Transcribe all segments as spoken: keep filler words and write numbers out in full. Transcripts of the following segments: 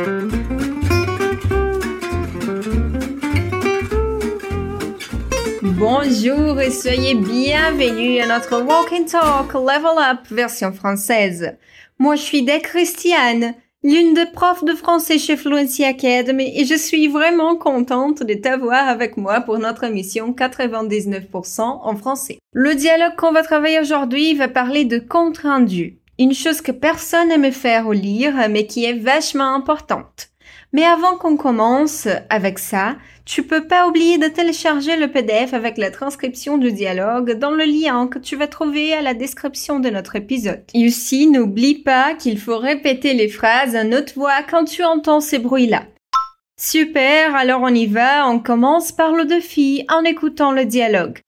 Bonjour et soyez bienvenus à notre Walk and Talk Level Up version française. Moi, je suis Dec Christiane, l'une des profs de français chez Fluency Academy et je suis vraiment contente de t'avoir avec moi pour notre émission quatre-vingt-dix-neuf pour cent en français. Le dialogue qu'on va travailler aujourd'hui va parler de compte rendu, une chose que personne n'aime faire ou lire mais qui est vachement importante. Mais avant qu'on commence avec ça, tu peux pas oublier de télécharger le P D F avec la transcription du dialogue dans le lien que tu vas trouver à la description de notre épisode. Et aussi, n'oublie pas qu'il faut répéter les phrases à haute voix quand tu entends ces bruits-là. Super, alors on y va, on commence par le défi en écoutant le dialogue.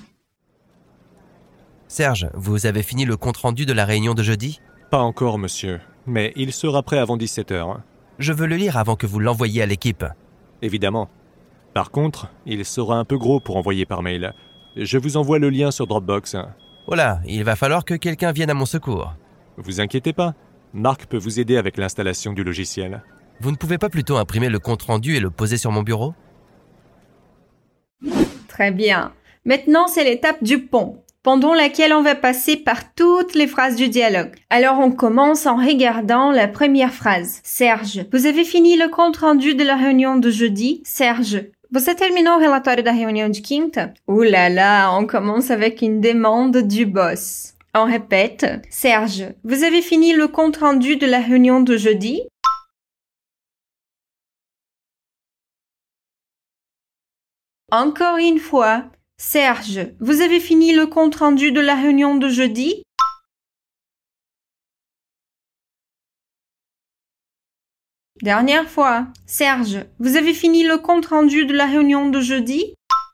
Serge, vous avez fini le compte-rendu de la réunion de jeudi ? Pas encore, monsieur, mais il sera prêt avant dix-sept heures. Je veux le lire avant que vous l'envoyiez à l'équipe. Évidemment. Par contre, il sera un peu gros pour envoyer par mail. Je vous envoie le lien sur Dropbox. Oh là, il va falloir que quelqu'un vienne à mon secours. Vous inquiétez pas, Marc peut vous aider avec l'installation du logiciel. Vous ne pouvez pas plutôt imprimer le compte-rendu et le poser sur mon bureau ? Très bien. Maintenant, c'est l'étape du pont, pendant laquelle on va passer par toutes les phrases du dialogue. Alors on commence en regardant la première phrase. Serge, vous avez fini le compte-rendu de la réunion de jeudi? Serge, você terminou o relatório da reunião de quinta? Ouh là là, on commence avec une demande du boss. On répète. Serge, vous avez fini le compte-rendu de la réunion de jeudi? Encore une fois. Serge, vous avez fini le compte-rendu de la réunion de jeudi? Dernière fois. Serge, vous avez fini le compte-rendu de la réunion de jeudi?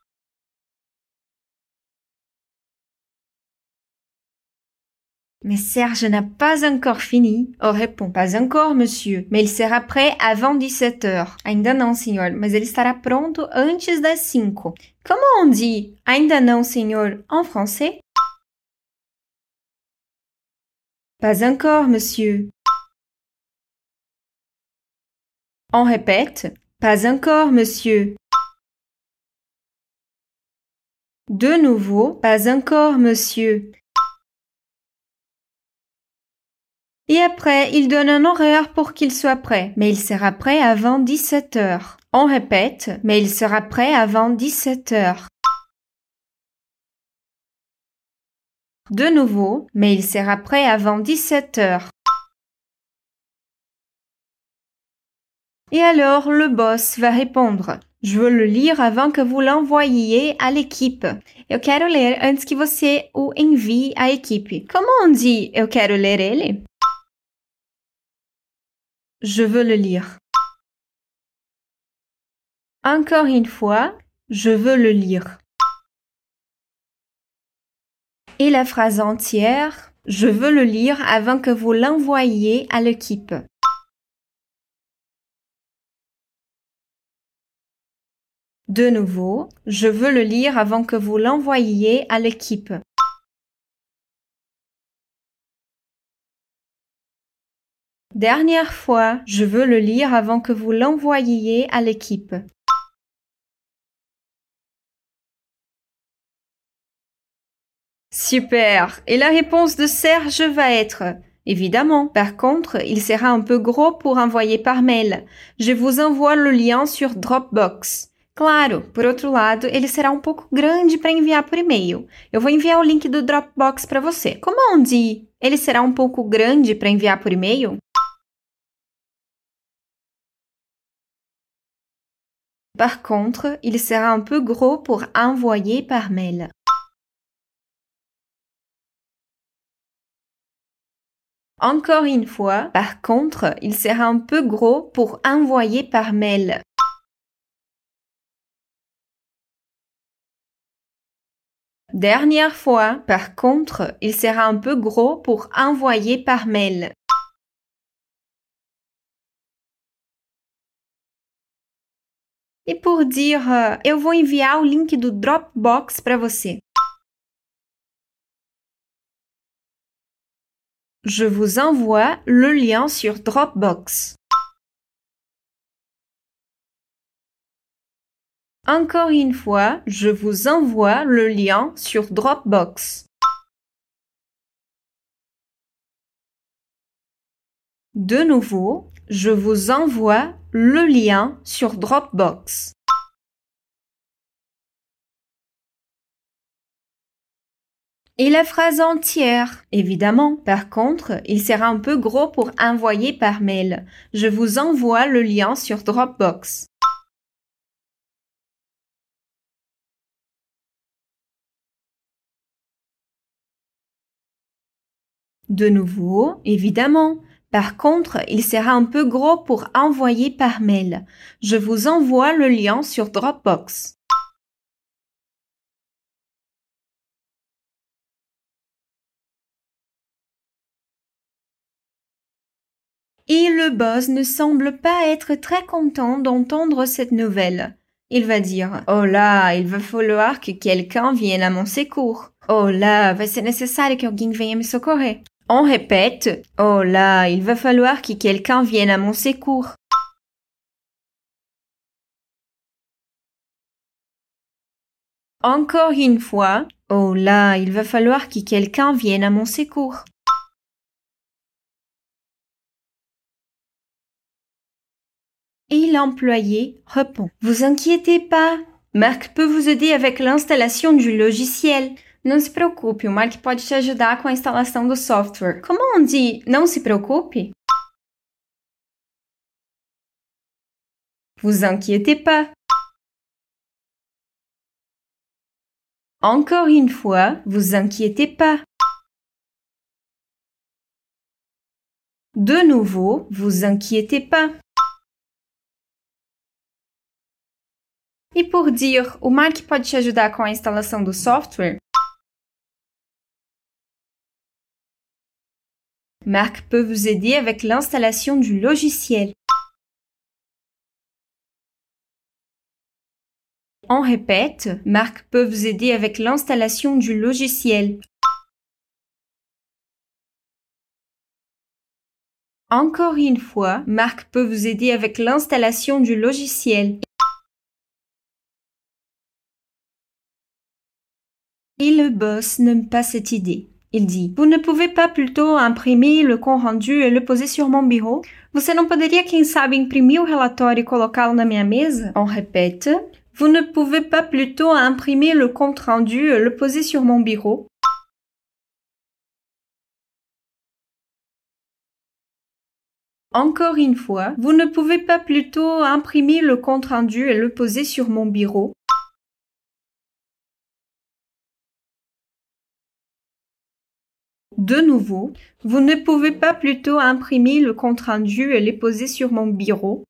Mais Serge n'a pas encore fini. Oh, répond. Pas encore, monsieur. Mais il sera prêt avant dix-sept heures. Ainda não, senhor. Mas ele estará pronto antes das cinco. Comment on dit ainda não, senhor en français? Pas encore, monsieur. On répète. Pas encore, monsieur. De nouveau. Pas encore, monsieur. Et après, il donne un horaire pour qu'il soit prêt, mais il sera prêt avant dix-sept heures. On répète, mais il sera prêt avant dix-sept heures. De nouveau, mais il sera prêt avant dix-sept heures. Et alors, le boss va répondre. Je veux le lire avant que vous l'envoyiez à l'équipe. Eu quero ler antes que você o envie à equipe. Comment on dit eu quero ler ele? Je veux le lire. Encore une fois, je veux le lire. Et la phrase entière, je veux le lire avant que vous l'envoyiez à l'équipe. De nouveau, je veux le lire avant que vous l'envoyiez à l'équipe. Dernière fois, je veux le lire avant que vous l'envoyiez à l'équipe. Super! Et la réponse de Serge va être « Évidemment, par contre, il sera un peu gros pour envoyer par mail. Je vous envoie le lien sur Dropbox. » Claro, por outro lado, ele será um pouco grande para enviar por e-mail. Eu vou enviar o link do Dropbox para você. Como on dit? Ele será um pouco grande para enviar por e-mail? Par contre, il sera un peu gros pour envoyer par mail. Encore une fois, par contre, il sera un peu gros pour envoyer par mail. Dernière fois, par contre, il sera un peu gros pour envoyer par mail. E por dire uh, eu vou enviar o link do Dropbox para você. Je vous envoie le lien sur Dropbox. Encore une fois, je vous envoie le lien sur Dropbox. De nouveau, je vous envoie le lien sur Dropbox. Et la phrase entière, évidemment. Par contre, il sera un peu gros pour envoyer par mail. Je vous envoie le lien sur Dropbox. De nouveau, évidemment. Par contre, il sera un peu gros pour envoyer par mail. Je vous envoie le lien sur Dropbox. Et le boss ne semble pas être très content d'entendre cette nouvelle. Il va dire « Oh là, il va falloir que quelqu'un vienne à mon secours. Oh là, vai ser necessário que alguém venha me socorrer. » On répète « Oh là, il va falloir que quelqu'un vienne à mon secours. » Encore une fois « Oh là, il va falloir que quelqu'un vienne à mon secours. » Et l'employé répond « Vous inquiétez pas, Marc peut vous aider avec l'installation du logiciel. » Não se preocupe, o Mark pode te ajudar com a instalação do software. Como on dit não se preocupe? Vous inquiétez pas. Encore une fois, vous inquiétez pas. De nouveau, vous inquiétez pas. E por dire o Mark pode te ajudar com a instalação do software, Marc peut vous aider avec l'installation du logiciel. On répète, Marc peut vous aider avec l'installation du logiciel. Encore une fois, Marc peut vous aider avec l'installation du logiciel. Et le boss n'aime pas cette idée. Il dit, vous ne pouvez pas plutôt imprimer le compte-rendu e le poser sur mon bureau? Você não poderia, quem sabe, imprimir o relatório e colocá-lo na minha mesa? On répète, vous ne pouvez pas plutôt imprimer le compte-rendu et le poser sur mon bureau? Encore une fois, vous ne pouvez pas plutôt imprimer le compte-rendu et le poser sur mon bureau? De nouveau, vous ne pouvez pas plutôt imprimer le compte-rendu et le poser sur mon bureau?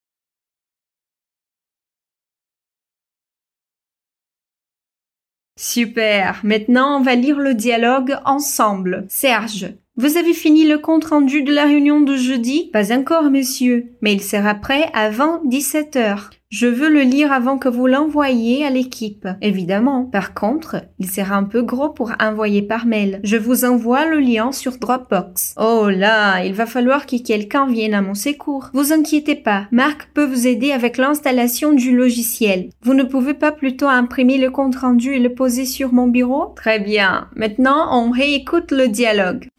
Super! Maintenant, on va lire le dialogue ensemble. Serge, vous avez fini le compte-rendu de la réunion de jeudi? Pas encore, monsieur, mais il sera prêt avant dix-sept heures. Je veux le lire avant que vous l'envoyiez à l'équipe. Évidemment. Par contre, il sera un peu gros pour envoyer par mail. Je vous envoie le lien sur Dropbox. Oh là, il va falloir que quelqu'un vienne à mon secours. Vous inquiétez pas, Marc peut vous aider avec l'installation du logiciel. Vous ne pouvez pas plutôt imprimer le compte-rendu et le poser sur mon bureau? Très bien. Maintenant, on réécoute le dialogue.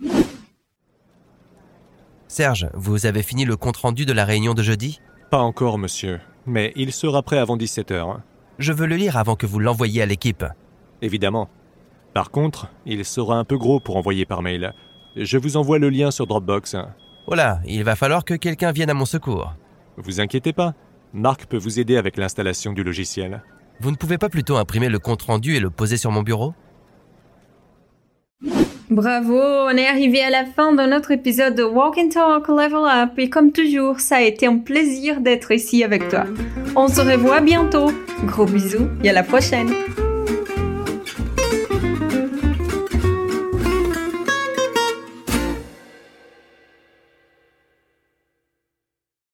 Serge, vous avez fini le compte-rendu de la réunion de jeudi? Pas encore, monsieur. Mais il sera prêt avant dix-sept heures. Je veux le lire avant que vous l'envoyiez à l'équipe. Évidemment. Par contre, il sera un peu gros pour envoyer par mail. Je vous envoie le lien sur Dropbox. Oh là, il va falloir que quelqu'un vienne à mon secours. Vous inquiétez pas, Marc peut vous aider avec l'installation du logiciel. Vous ne pouvez pas plutôt imprimer le compte-rendu et le poser sur mon bureau? Bravo, on est arrivé à la fin de notre épisode de Walk and Talk Level Up et comme toujours, ça a été un plaisir d'être ici avec toi. On se revoit bientôt. Gros bisous et à la prochaine.